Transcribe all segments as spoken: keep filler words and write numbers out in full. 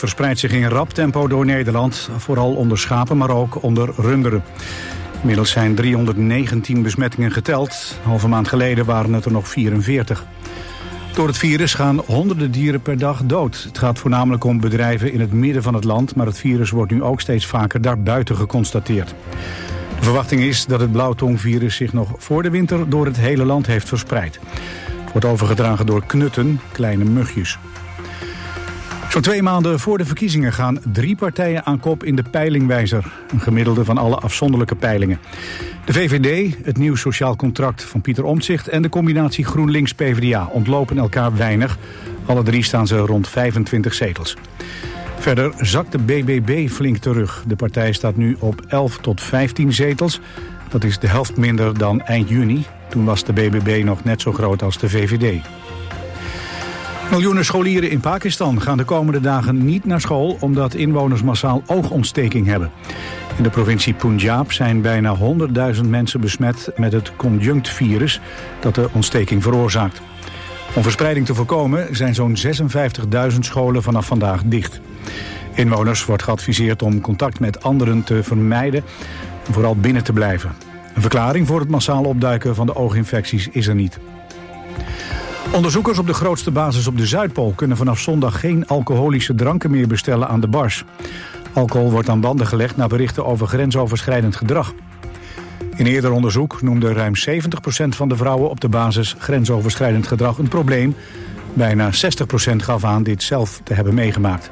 verspreidt zich in rap tempo door Nederland. Vooral onder schapen, maar ook onder runderen. Inmiddels zijn driehonderdnegentien besmettingen geteld. Een halve maand geleden waren het er nog vierenveertig. Door het virus gaan honderden dieren per dag dood. Het gaat voornamelijk om bedrijven in het midden van het land, maar het virus wordt nu ook steeds vaker daarbuiten geconstateerd. De verwachting is dat het blauwtongvirus zich nog voor de winter door het hele land heeft verspreid. Het wordt overgedragen door knutten, kleine mugjes. Zo'n twee maanden voor de verkiezingen gaan drie partijen aan kop in de peilingwijzer. Een gemiddelde van alle afzonderlijke peilingen. De V V D, het nieuw sociaal contract van Pieter Omtzigt en de combinatie GroenLinks-P V D A ontlopen elkaar weinig. Alle drie staan ze rond vijfentwintig zetels. Verder zakt de B B B flink terug. De partij staat nu op elf tot vijftien zetels. Dat is de helft minder dan eind juni. Toen was de B B B nog net zo groot als de V V D. Miljoenen scholieren in Pakistan gaan de komende dagen niet naar school omdat inwoners massaal oogontsteking hebben. In de provincie Punjab zijn bijna honderdduizend mensen besmet met het conjunctvirus dat de ontsteking veroorzaakt. Om verspreiding te voorkomen zijn zo'n zesenvijftigduizend scholen vanaf vandaag dicht. Inwoners wordt geadviseerd om contact met anderen te vermijden en vooral binnen te blijven. Een verklaring voor het massaal opduiken van de ooginfecties is er niet. Onderzoekers op de grootste basis op de Zuidpool kunnen vanaf zondag geen alcoholische dranken meer bestellen aan de bars. Alcohol wordt aan banden gelegd na berichten over grensoverschrijdend gedrag. In eerder onderzoek noemde ruim zeventig procent van de vrouwen op de basis grensoverschrijdend gedrag een probleem. Bijna zestig procent gaf aan dit zelf te hebben meegemaakt.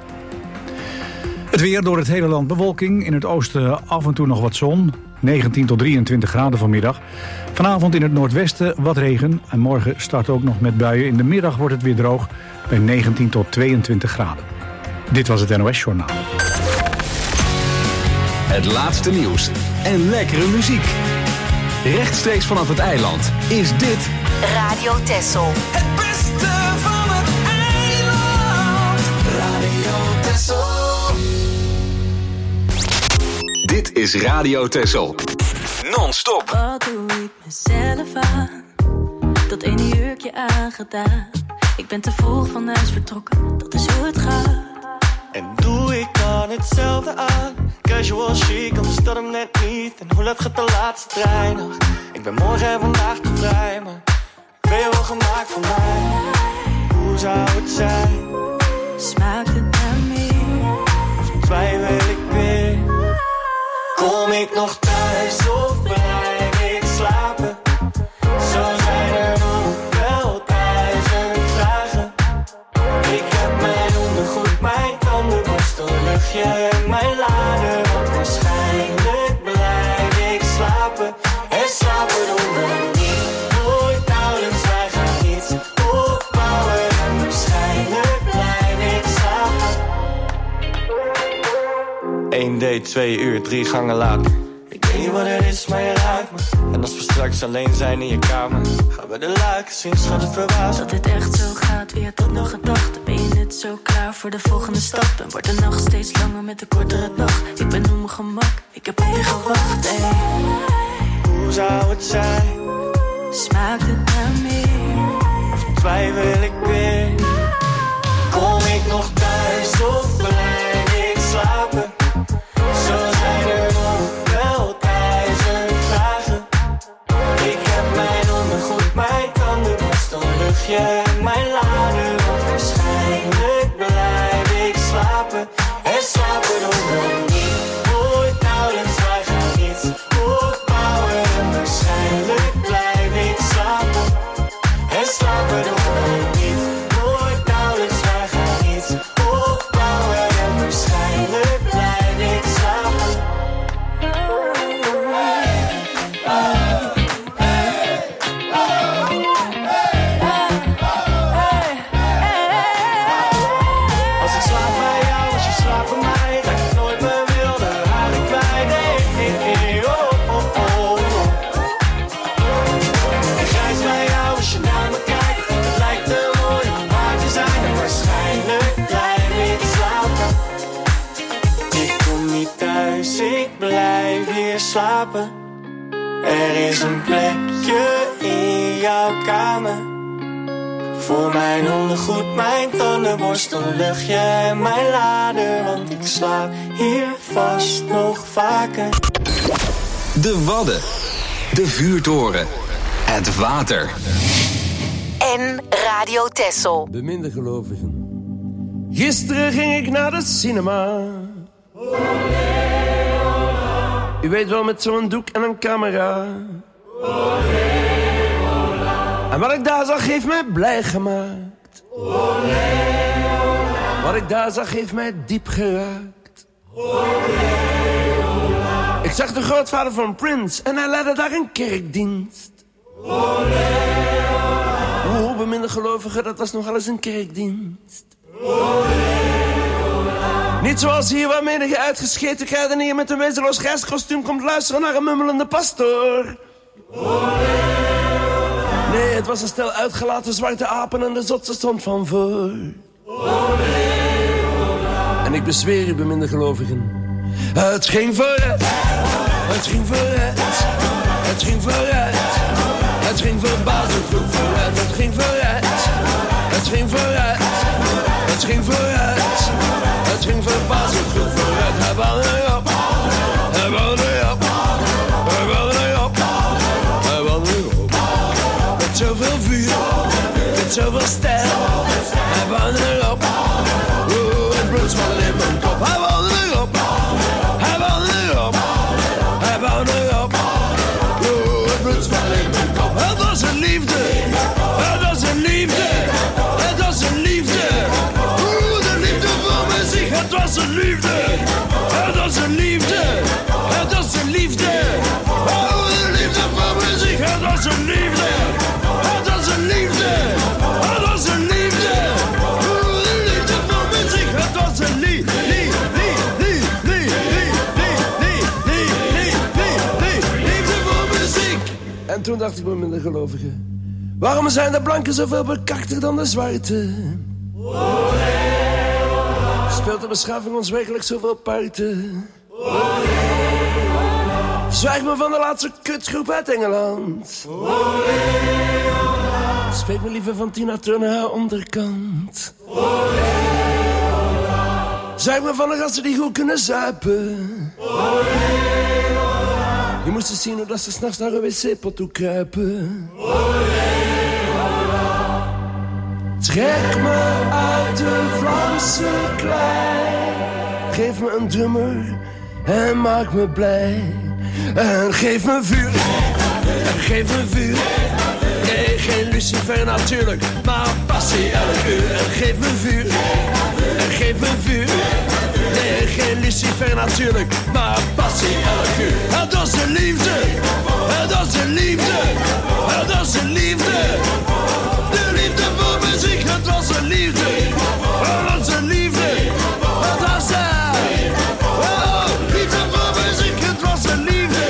Het weer door het hele land bewolking. In het oosten af en toe nog wat zon. negentien tot drieëntwintig graden vanmiddag. Vanavond in het noordwesten wat regen. En morgen start ook nog met buien. In de middag wordt het weer droog bij negentien tot tweeëntwintig graden. Dit was het N O S Journaal. Het laatste nieuws en lekkere muziek. Rechtstreeks vanaf het eiland is dit Radio Texel. Het beste van het eiland. Radio Texel. Dit is Radio Texel. Non-stop. Wat doe ik mezelf aan? Dat ene jurkje aangedaan. Ik ben te vroeg van huis vertrokken, dat is hoe het gaat. En doe ik dan hetzelfde aan? Casual chic, anders dat hem net niet. En hoe laat gaat de laatste trein nog? Ik ben morgen en vandaag te vrij, maar ben je wel gemaakt voor mij? Hoe zou het zijn? Smaakt het naar meer? Of twijfel ik weer? Kom ik nog thuis of blijf ik slapen? Zo zijn er nog wel duizend vragen. Ik heb mijn ondergoed, mijn tandenborstel, luchtje en mijn lader. Want waarschijnlijk blijf ik slapen. En slapen doen we niet. Nooit nauwelijks, wij gaan iets opbouwen. En waarschijnlijk blijf ik slapen. Eén date, twee uur, drie gangen later. Ik weet niet wat het is, maar je raakt me. En als we straks alleen zijn in je kamer, gaan we de luiken zien, schat het verbaasd. Dat het echt zo gaat, wie had dat nog gedacht? Ben je net zo klaar voor de volgende stap? En wordt de nacht steeds langer met de kortere dag? Ik ben op mijn gemak, ik heb hier gewacht, ey. Hoe zou het zijn? Smaakt het naar meer? Of twijfel ik weer? Kom ik nog thuis of blijf ik slapen? Zo zijn er nog wel duizend vragen. Ik heb mijn ondergoed, mijn tandenborstel, luchtje en mijn lader. Want waarschijnlijk blijf ik slapen. En slapen doen we niet. Nooit nauwelijks, wij gaan iets opbouwen. En waarschijnlijk blijf ik slapen. En slapen doen we niet. Nooit nauwelijks, wij gaan iets opbouwen. En waarschijnlijk blijf ik slapen. Als ik slaap bij jou, als je slaapt bij mij, ga ik nooit meer wilde haren kwijt. Hey, hey, hey, oh, oh, oh. Ik reis bij jou als je naar me kijkt. Het lijkt te mooi om waar te zijn. En waarschijnlijk blijf ik slapen. Ik kom niet thuis, ik blijf hier slapen. Er is een plekje in jouw kamer. Voor mijn ondergoed, mijn tandenborstel, luchtje en mijn lader. Ik slaap hier vast nog vaker. De Wadden. De vuurtoren. Het water. En Radio Texel. Beminde gelovigen. Gisteren ging ik naar de cinema. U weet wel, met zo'n doek en een camera. En wat ik daar zag heeft mij blij gemaakt. Wat ik daar zag heeft mij diep geraakt. Ik zag de grootvader van Prince en hij leidde daar een kerkdienst. Hoe beminde gelovigen, dat was nogal eens een kerkdienst. Niet zoals hier waar menige uitgescheten kruidenier met een wezenloos grijskostuum komt luisteren naar een mummelende pastoor. Nee, het was een stel uitgelaten zwarte apen en de zotse stond van voor. En ik bezweer u, beminde gelovigen, het ging vooruit, het ging vooruit, het ging vooruit, het ging verbazend goed vooruit, het ging vooruit, het ging vooruit, het ging vooruit, het ging verbazend goed vooruit. Hij bouwde erop, hij bouwde erop, hij bouwde erop, hij bouwde erop. Met zoveel vuur, met zoveel stijl, hij bouwde erop. Oeh, het bloed smalle in mijn kop. Hij bouwde erop, hij bouwde erop, hij bouwde erop. Oeh, het bloed smalle in mijn kop. Het was een liefde, het was een liefde, het was een liefde. Oeh, de liefde voor muziek. Het was een liefde, het was een liefde, het was een liefde. Oh, de liefde voor muziek. Het was een liefde, het was een liefde, het was een liefde. Oh, de liefde voor muziek. Het was een liefde. En toen dacht ik bij mijn gelovigen, waarom zijn de blanken zoveel bekakter dan de zwarte? Speelt de beschaving ons werkelijk zoveel parten? Zwijg me van de laatste kutgroep uit Engeland. Spreek me liever van Tina Turner haar onderkant. Zwijg me van de gasten die goed kunnen zuipen. Je moest eens zien hoe dat ze s'nachts naar een wc-pot toe kruipen. Trek me uit de Vlaamse klei. Geef me een drummer en maak me blij. En geef me vuur, en geef me vuur. Nee, geen Lucifer natuurlijk, maar passie elk uur. En geef me vuur, en geef me vuur. Nee, geen Lucifer natuurlijk, maar passie elk uur. Het was een liefde, het was een liefde, het was een liefde. De liefde voor muziek, het was een liefde, het was een liefde, het was een oh, liefde voor muziek, het was een liefde,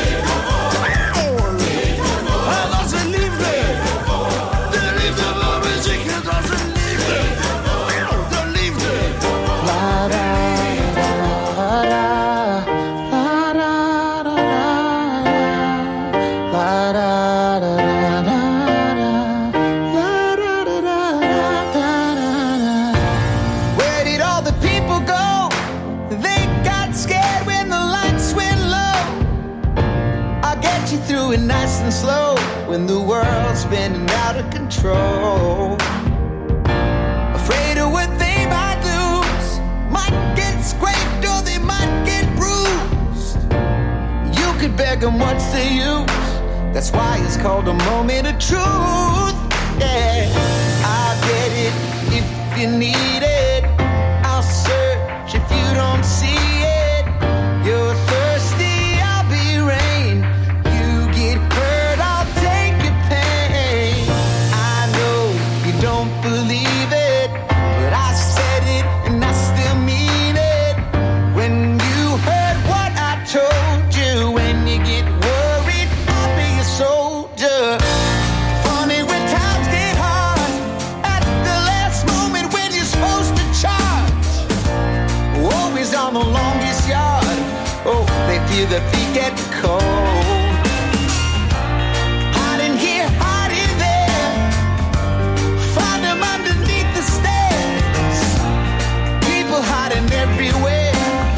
het was een liefde. De liefde voor muziek, het was een liefde, de liefde. La da da da da da la da da da da. Through it nice and slow when the world's spinning out of control. Afraid of what they might lose, might get scraped or they might get bruised. You could beg them, what's the use? That's why it's called a moment of truth. Yeah, I'll get it if you need it. I'll search if you don't see it. You're thirsty, I'll be rain. Believe it, but I said it and I still mean it. When you heard what I told you, when you get worried, I'll be a soldier. Funny when times get hard, at the last moment when you're supposed to charge. Always on the longest yard, oh, they feel their feet get cold. Hiding here, hiding there, find them underneath the stairs. People hiding everywhere.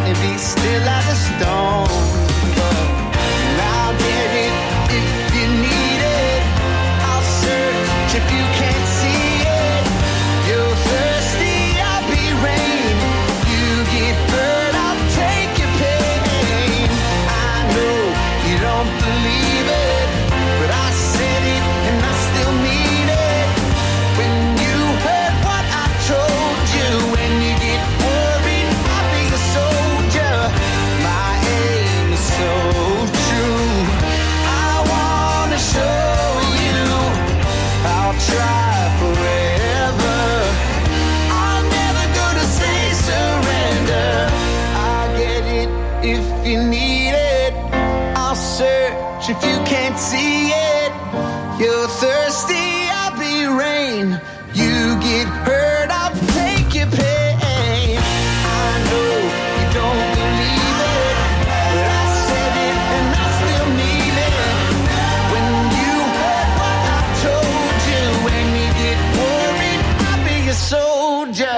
and be still as a stone. And I'll get it if you need it. I'll search if you can't see it. You're thirsty, I'll be rain. You get hurt, I'll take your pain. I know you don't believe it, but I said it and I still mean it. When you heard what I told you, when you get worried, I'll be a soldier. My aim is so true. I wanna show you I'll try forever. I'm never gonna say surrender. I'll get it if you need it. I'll search if you can't see it. You're thirsty, I'll be rain. You get hurt, I'll take your pain. I know you don't believe it, but I said it and I still mean it. When you heard what I told you, when you get worried, I'll be a soldier.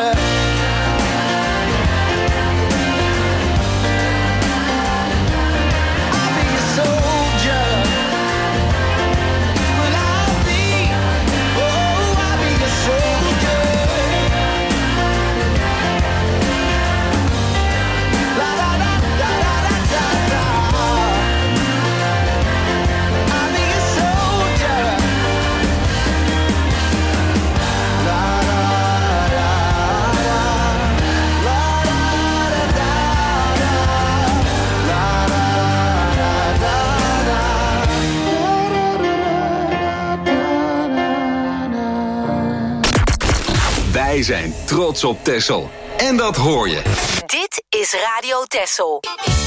I'll be a soldier. Well, I'll be, oh, I'll be a soldier. La da da da da da da. I'll be a soldier. La da da da. La da da da da. La da da da da. Wij zijn trots op Texel. En dat hoor je. Dit is Radio Texel.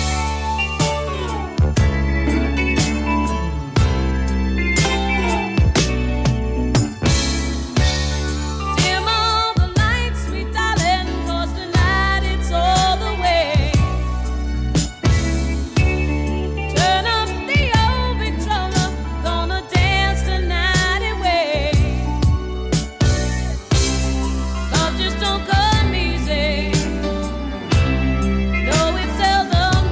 Dim all the lights, sweet darling, 'cause tonight it's all the way. Turn up the old Victrola, gonna dance the night away. Love just don't come easy. No, it's seldom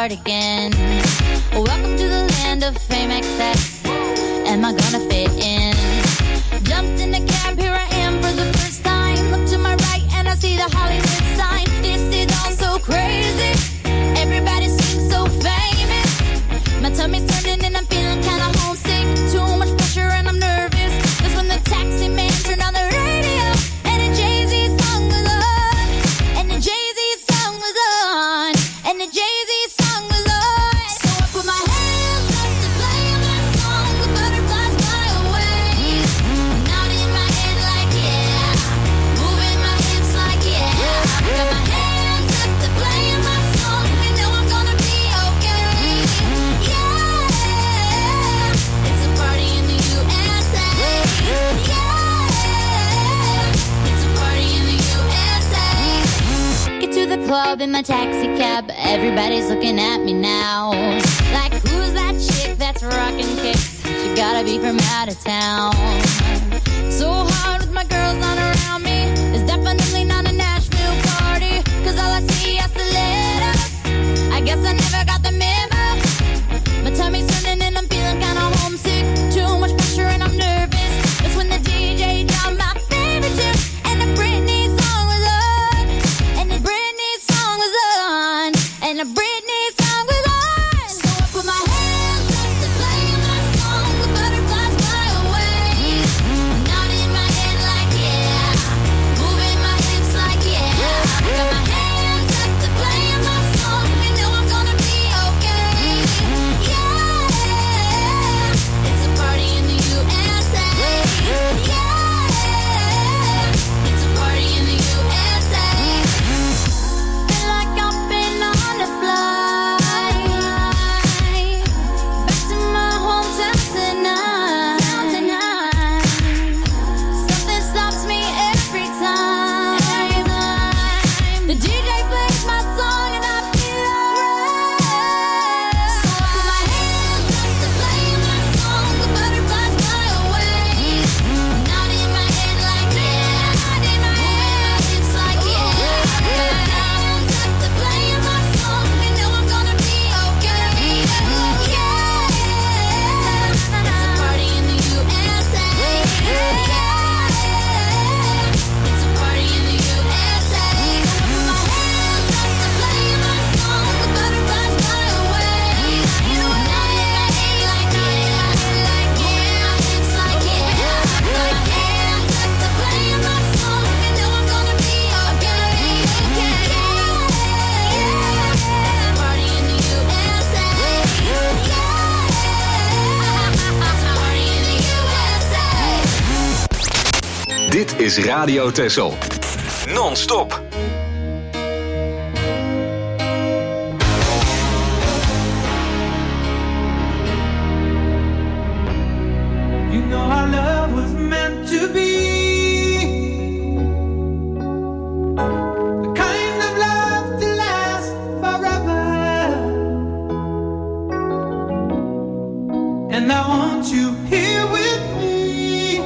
cardigan. Welcome to the land of fame excess. Am I gonna fit in? Jumped in the cab, here I am for the first time. Look to my right and I see the Hollywood sign. This is all so crazy. Everybody seems so famous. My tummy's turning and I'm feeling kinda homesick. Too much pressure and I'm nervous. That's when the taxi man turned on the radio and the Jay-Z song was on. And the Jay-Z song was on. And the Jay-Z song was on. So I put my hands up to play my song. The butterflies fly away. Nodding my head like yeah. Moving my hips like yeah. Got my hands up to play my song. You know I'm gonna be okay. Yeah. It's a party in the U S A. Yeah. It's a party in the U S A. Get to the club in my taxi cab. Everybody's looking at me now. Like, who's that chick that's rocking kicks? She gotta be from out of town. So hard with my girls on around me. It's definitely not a Nashville party. Cause all I see is the letters. I guess I never got the memo. My tummy's turning and I'm feeling kinda homesick. Too much pressure and I'm nervous. That's when the D J dropped my favorite tune. And the Britney song was on. And the Britney song was on. And the Britney song was on. So I put my hands up to play my song. The butterflies fly away. Nodding my head like yeah. Moving my hips like yeah. Got my hands up to play my song. You know I'm gonna be okay. Yeah. It's a party in the U S A. Yeah. It's a party in the U S A. Feel like I've been on a flight back to my hometown tonight. Something stops me every time. The D J plays my song and I feel alright. So I put my hands up to play my song. The butterflies fly away. Nodding my head like yeah. Moving my hips like yeah. Got my hands up to play my song. You know I'm gonna be okay. Yeah. It's a party in the U S A. Yeah. It's a party in the U S A. Put my hands up to play my song. The butterflies fly away. You know I'm nodding my head like yeah. Moving my hips like yeah. Got my hands up to play my song. You know I'm gonna be okay. Yeah. It's a party in the U S A. Yeah. It's a party in the U S A. Dit is Radio Texel. Non-stop. You know our love was meant to be the kind of love to last forever. And I want you here with me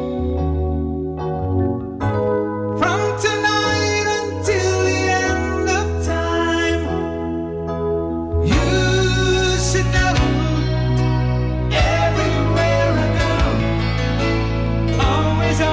from tonight until the end of time. You should know everywhere I go, always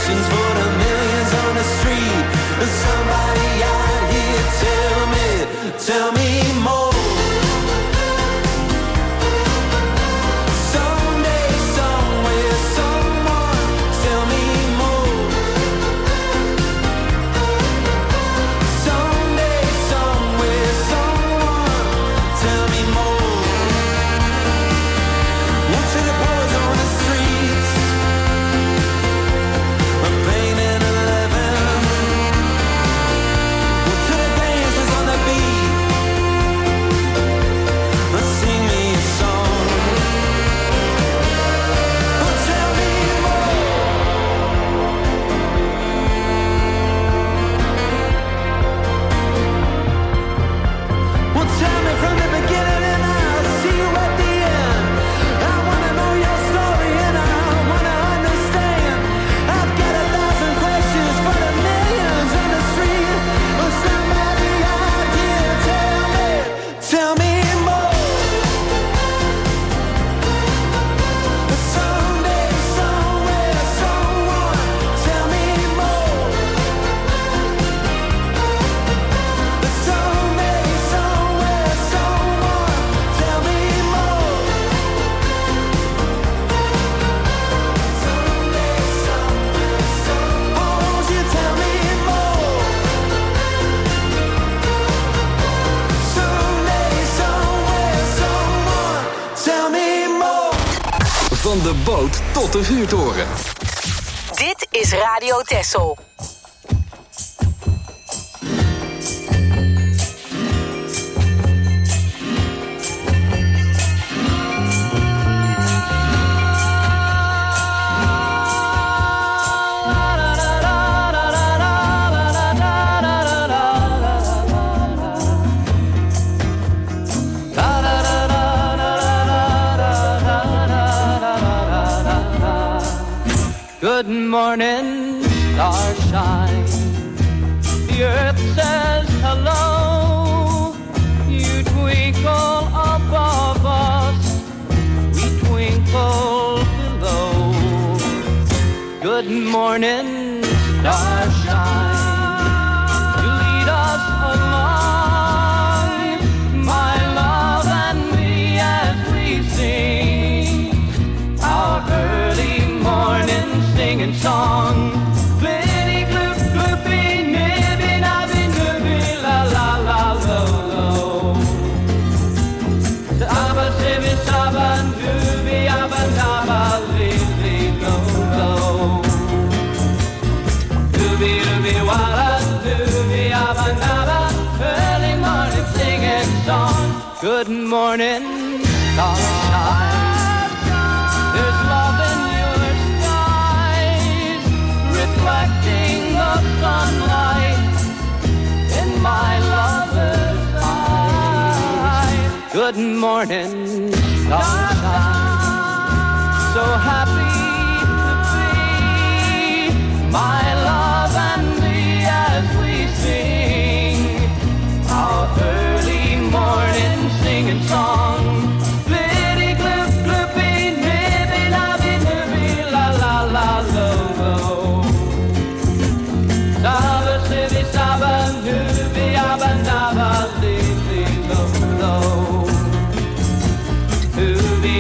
questions for the millions on the street. Somebody out here, tell me, tell me more. Van de boot tot de vuurtoren. Dit is Radio Texel. Good morning, starshine. The earth says hello. You twinkle above us, we twinkle below. Good morning, starshine. You lead us along, my love and me, as we sing our early morning singing song. Flitty gloop gloopy nibby nabby nibby la la la lo lo. Saba sibby saba nubby abba nabba li li lo lo. Nubby nubby walla nubby abba nabba. Early morning singing song. Good morning, starshine. There's love in your skies, reflecting the sunlight in my lover's eyes. Good morning, starshine. So happy to be my love and me as we sing our early morning singing song. Flitty gloop gloopy nibby nabby nibby la la la lo lo. Saba sibby saba nubby abba nabba li li lo lo. Nubby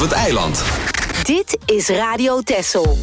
vanaf het eiland. Dit is Radio Texel.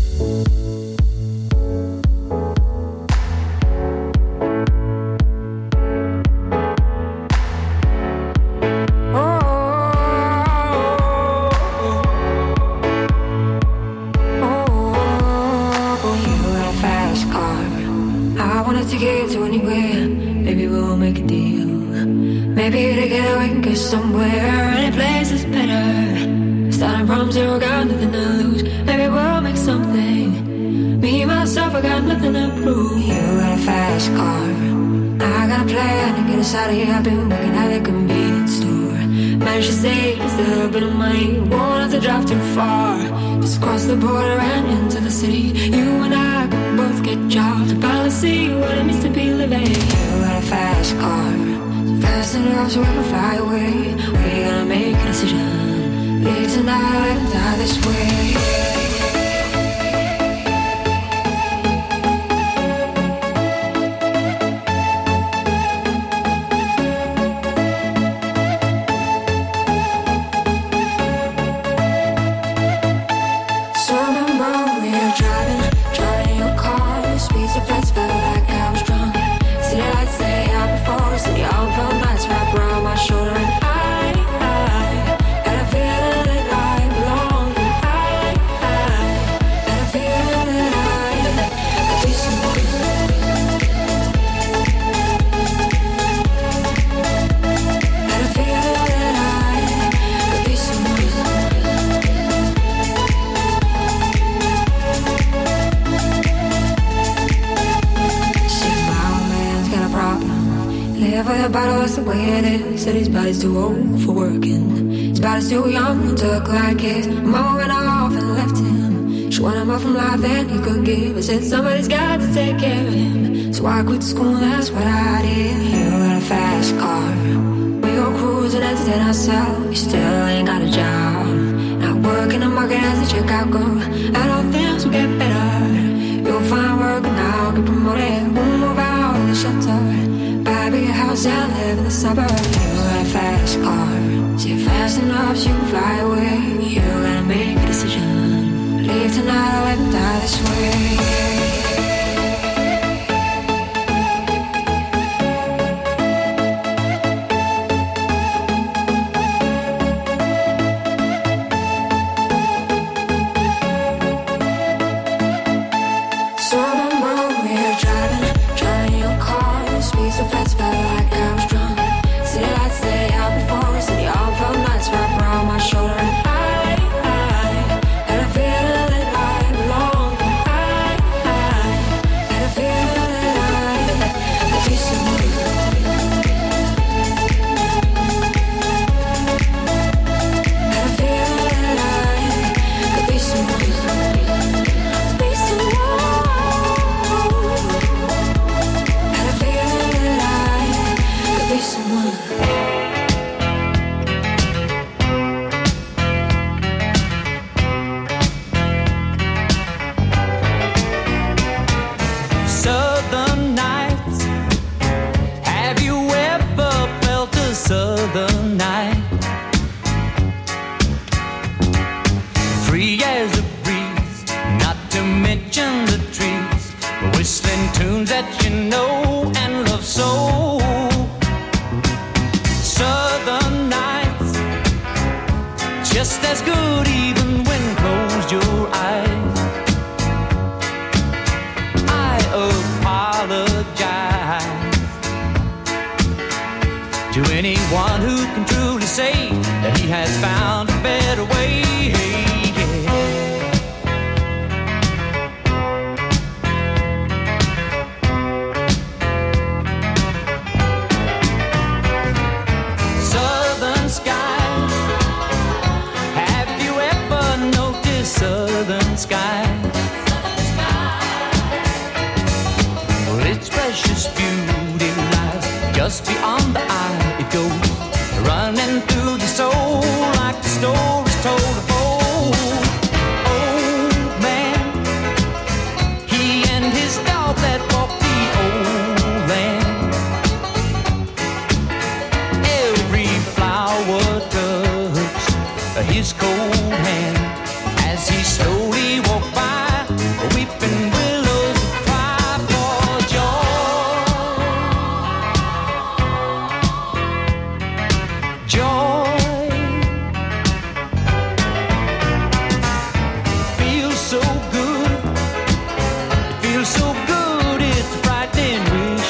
To get to anywhere, maybe we'll make a deal. Maybe together we can get somewhere. Any place is better. Starting from zero, got nothing to lose. Maybe we'll make something. Me, myself, I got nothing to prove. You got a fast car, I got a plan to get us out of here. I've been working at a convenience store. Managed to save just a little bit of money. Won't have to drive too far. Just cross the border and into the city. You and I can both get jobs and finally see what it means to be living. You got a fast car, so fast enough so we can fly away. We're gonna make a decision. Leave tonight and die this way. The way it is, said his body's too old for working. His body's too young to look like his. Mama went off and left him. She wanted more from life than he could give. I said somebody's got to take care of him. So I quit school, that's what I did. You got a fast car, we go cruising, entertain ourselves. You still ain't got a job, not working the market as a checkout girl. I don't think will get better. You'll find work now, get promoted. We'll move out of the shelter, buy a bigger house and live in the suburbs. You got a fast car, so you're fast enough so you can fly away. You gotta make a decision. Leave tonight or let me die this way. His cold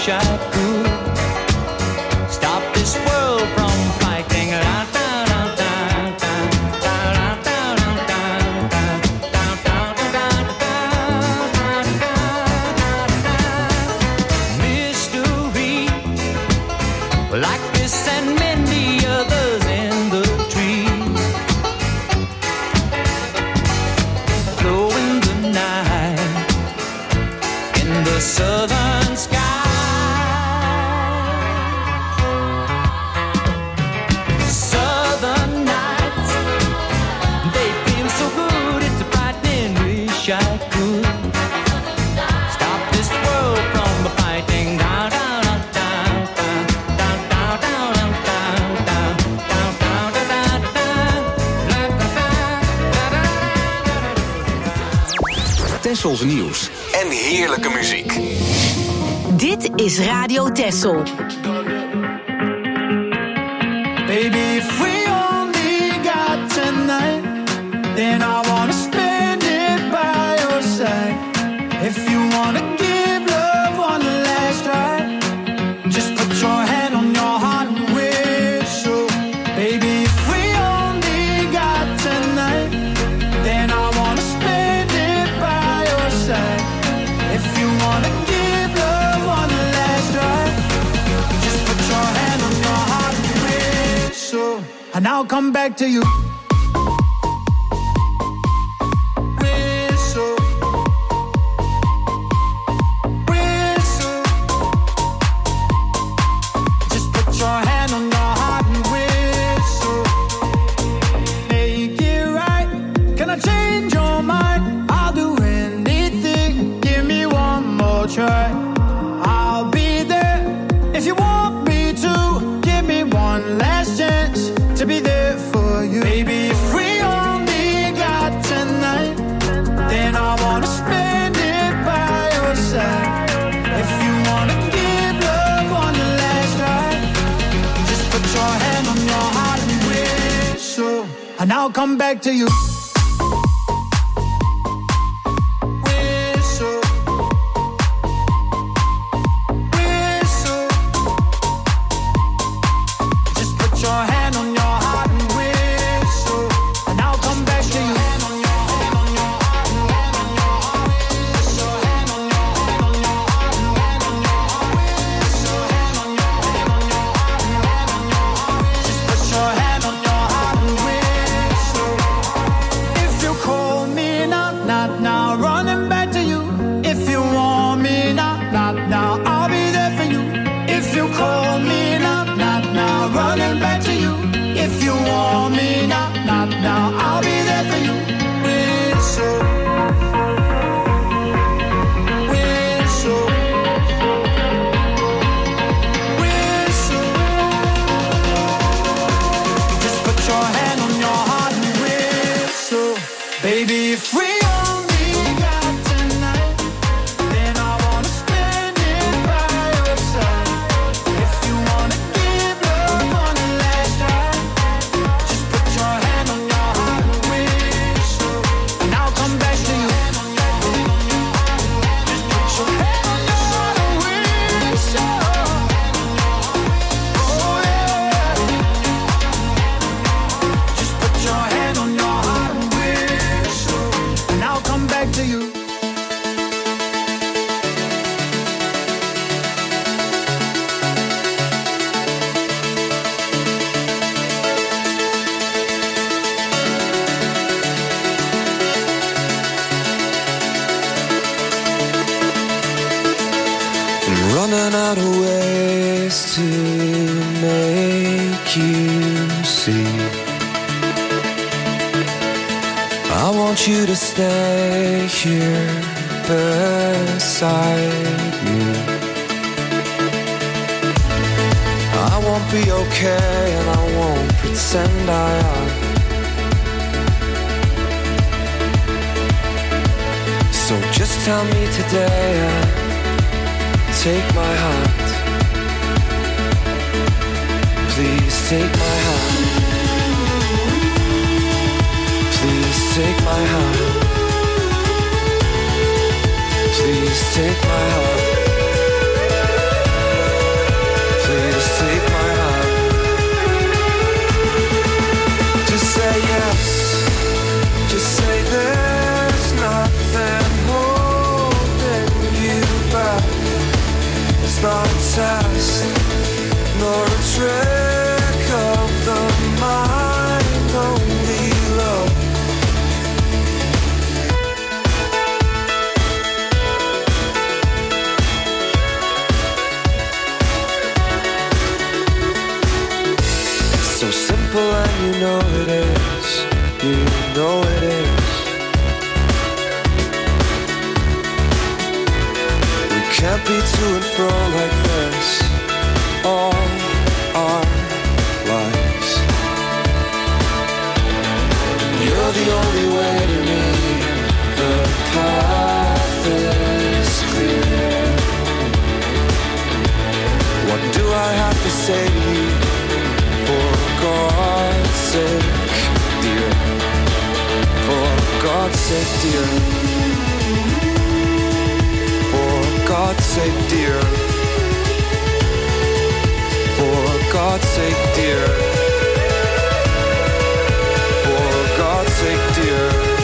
wish I could stop this world from fighting. Mystery like this and many others in the trees, flow in the night in the southern sky. Southern nights, they feel so good, it's a frightening wish I could stop this world from fighting. Down, down, down, down, down, down, down, down, down, down, down, down, down. Tessels nieuws en heerlijke muziek. Dit is Radio Tessel. Baby, if we only got tonight, then I wanna spend it by your side. If you wanna give love one last try, just put your hand on your heart and whistle. Baby, if we only got tonight, then I wanna spend it by your side. If you wanna give love one last try, just put your hand on your heart and whistle, and I'll come back to you. Whistle, whistle, just put your hand on your heart and whistle. Make it right. Can I change your mind? I'll do anything. Give me one more try. I'll be there if you want me to. Give me one last chance to be there for you. Baby, if we only got tonight, then I wanna spend it by your side. If you wanna give love one last try, just put your hand on your heart and whistle, and I'll come back to you. Whistle, whistle, just put your hand on your heart and whistle, and I'll come back to you. Just put your hand on your heart and whistle. If you call me now, not now, running back to you. If you want me now, not now, I'll be there for you. If you call me now, not now, running back to you. If you want me now, not now, I'll be there for you. Whistle, whistle, whistle. Just put your hand on your heart and whistle. Baby, if we only got tonight, then I wanna spend it by your side. If you wanna give love one last try, just put your hand on your heart and whistle, and I'll come back to you. Just put your hand on your heart and whistle. Oh yeah. Just put your hand on your heart and whistle, and I'll come back to you. I'm running out of ways to make you see. I want you to stay here beside me. I won't be okay and I won't pretend I am. So just tell me today and take my hand. Please take my hand. Please take my hand. Please take my hand. be to and fro like this all our lives. You're the only way to me. The path is clear. What do I have to say to you? For God's sake, dear. For God's sake, dear. For God's sake, dear. For God's sake, dear. For God's sake, dear.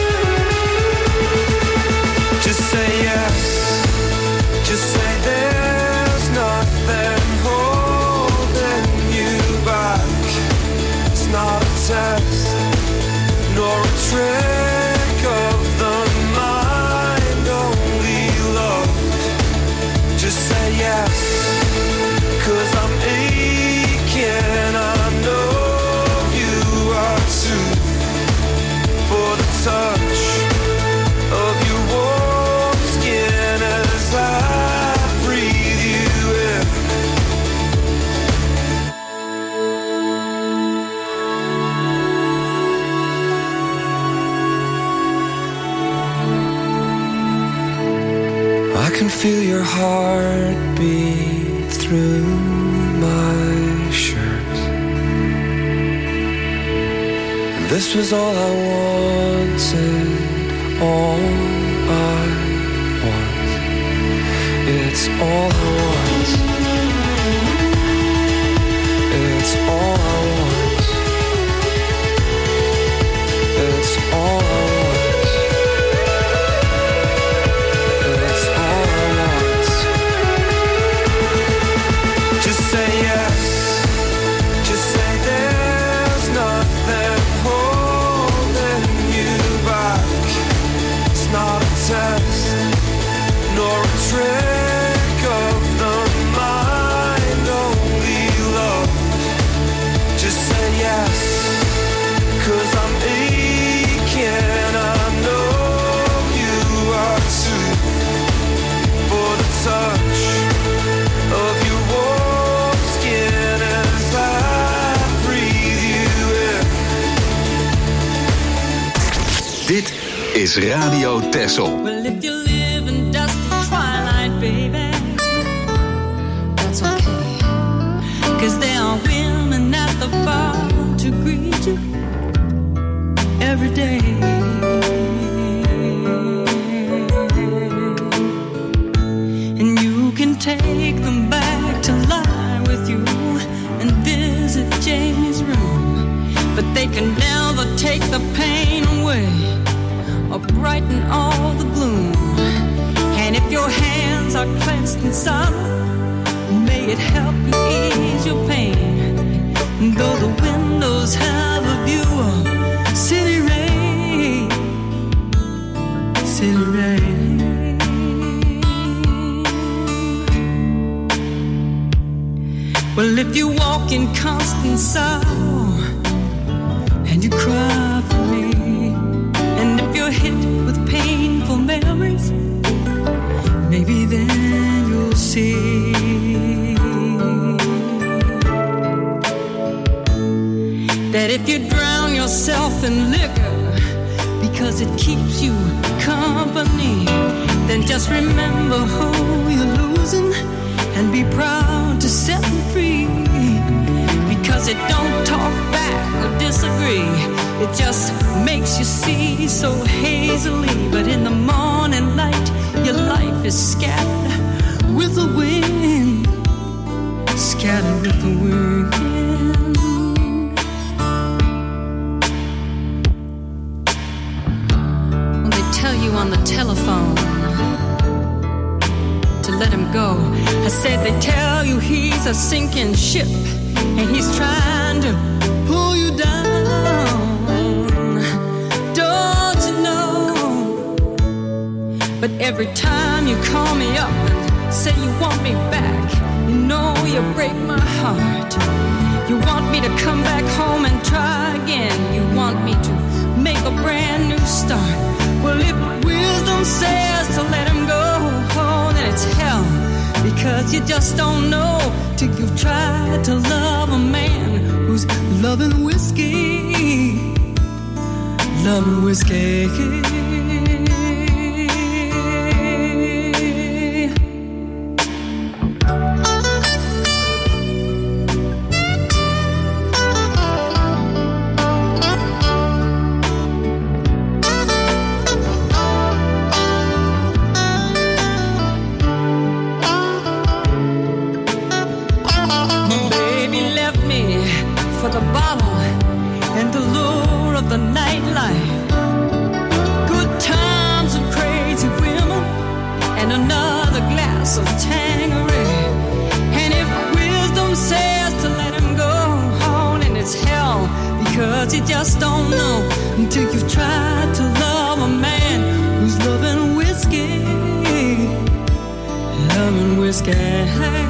Just say yes. Just say there's nothing holding you back. It's not a test, nor a trick of the mind, only love. Just say yes, 'cause I'm aching, I know you are too. For the touch of your warm skin as I breathe you in. I can feel your heart beat through my shirt. And this was all I wanted, all I want. It's all I want. It's all I want. It's all I want. It's all I want. Just say yes. Just say there's nothing holding you back. It's not a test, nor a trick of the mind, only love. Just say yes, 'cause I'm aching, I know you are too. For the touch of your warm skin as I breathe you in. Dit is Radio Texel. Well, if you live in dusty twilight, baby, that's okay. 'Cause there are women at the bar to greet you every day. And you can take them back to lie with you and visit Jamie's room. But they can never take the pain away or brighten all the gloom. And if your hands are clenched in sorrow, may it help you ease your pain. Though the windows have a view of city rain, city rain. Well, if you walk in constant sorrow and you cry for me, and if you're hit with painful memories, maybe then you'll see that if you drown yourself in liquor because it keeps you company, then just remember who you're losing and be proud to set them free. Because it don't talk back or disagree, it just makes you see so hazily. But in the morning light, your life is scattered with the wind, scattered with the wind. When they tell you on the telephone to let him go, I said they tell you he's a sinking ship and he's trying to pull you down. Don't you know? But every time you call me up and say you want me back, you know you break my heart. You want me to come back home and try again. You want me to make a brand new start. Well, if wisdom says to let him go, oh, then it's hell just don't know till you've tried to love a man who's loving whiskey, loving whiskey. You just don't know until you've tried to love a man who's loving whiskey, loving whiskey.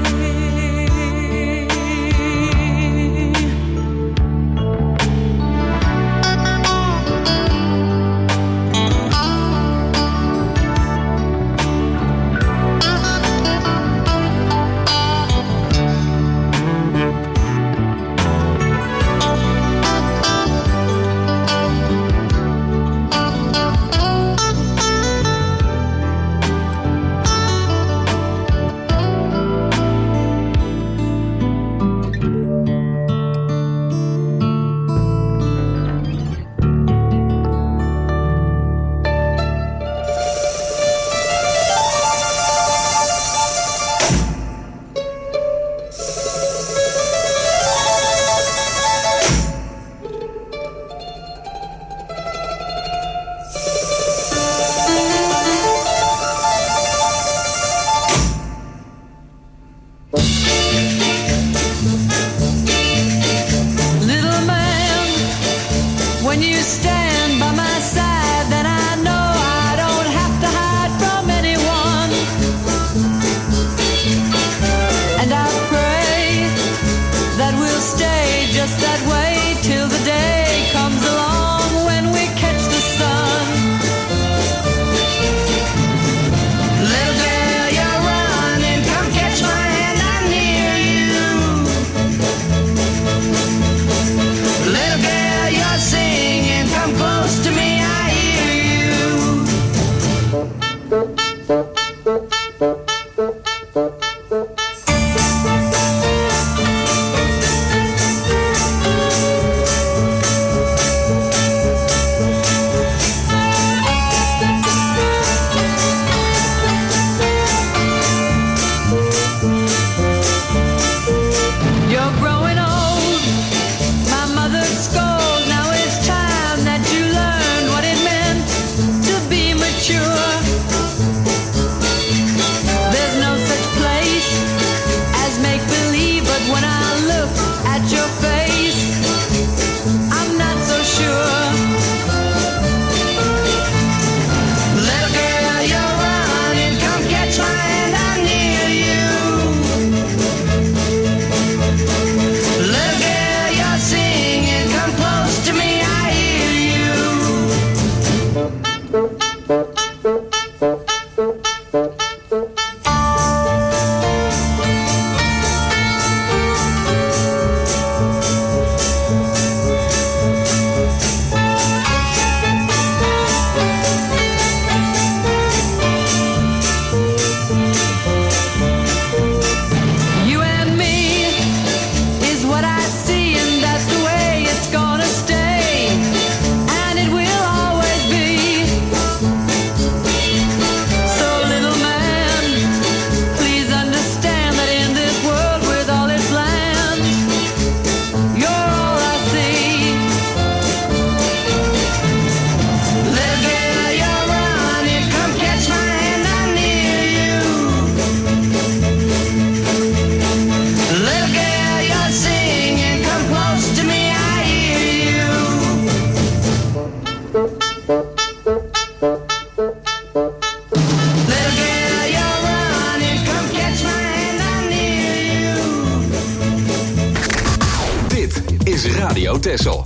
Radio Texel.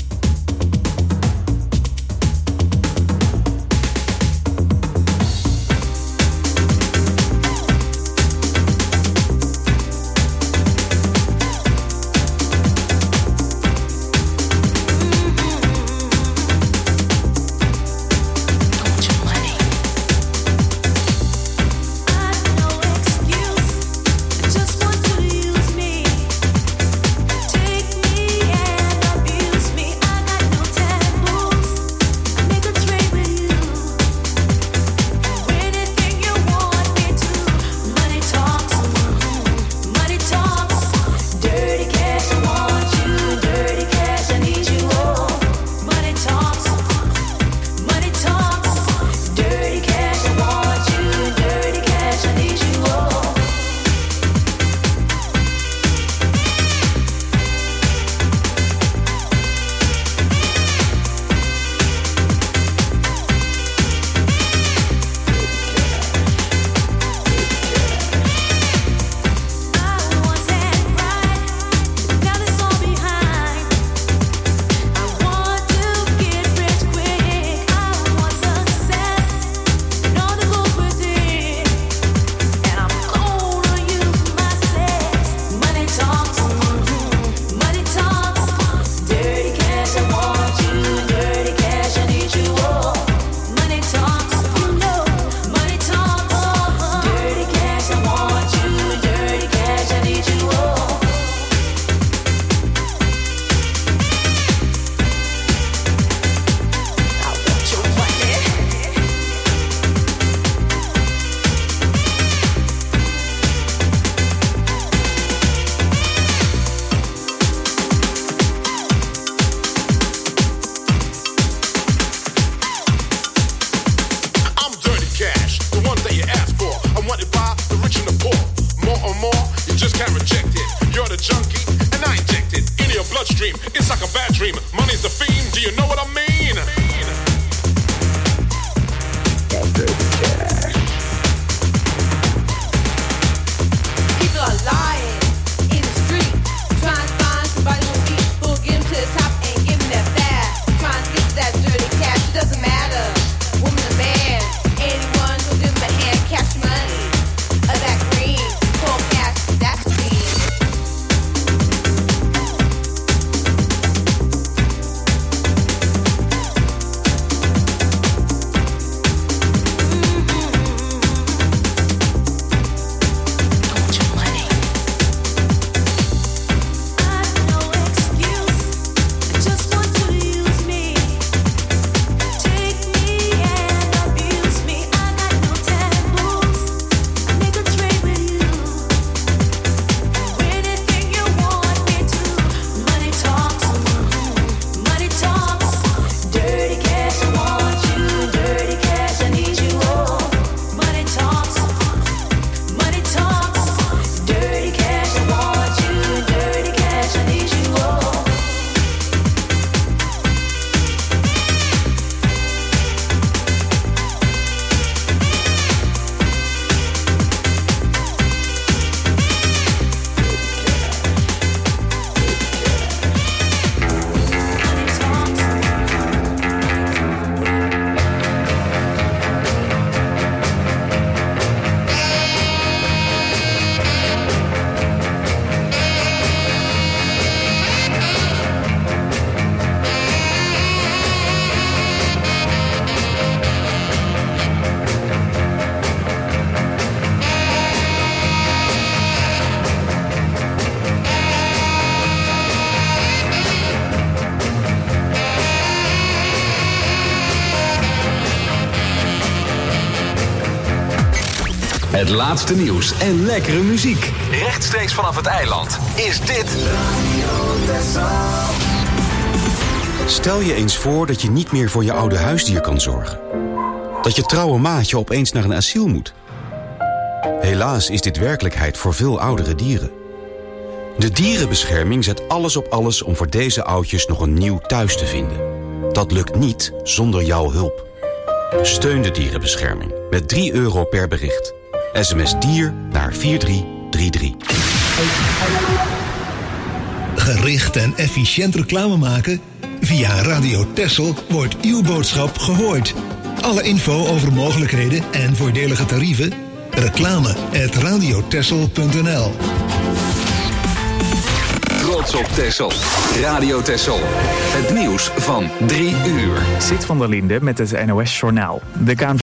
It's like a bad dream. Money's the fiend. Do you know what I mean? People are lying in the street, trying to find somebody who'll eat, who'll get them to the top and give them that fast. Trying to get to that dirty cash, it doesn't matter. Woman or man, anyone who'll give them a hand, cash money, or that green, cold cash, that's clean. Het laatste nieuws en lekkere muziek. Rechtstreeks vanaf het eiland is dit Stel je eens voor dat je niet meer voor je oude huisdier kan zorgen. Dat je trouwe maatje opeens naar een asiel moet. Helaas is dit werkelijkheid voor veel oudere dieren. De dierenbescherming zet alles op alles om voor deze oudjes nog een nieuw thuis te vinden. Dat lukt niet zonder jouw hulp. Steun de dierenbescherming met drie euro per bericht. S M S dier naar vier drie drie drie. Gericht en efficiënt reclame maken? Via Radio Texel wordt uw boodschap gehoord. Alle info over mogelijkheden en voordelige tarieven? Reclame at radiotexel punt n l. Trots op Texel. Radio Texel. Het nieuws van drie uur. Sid van der Linde met het N O S Journaal. De K N V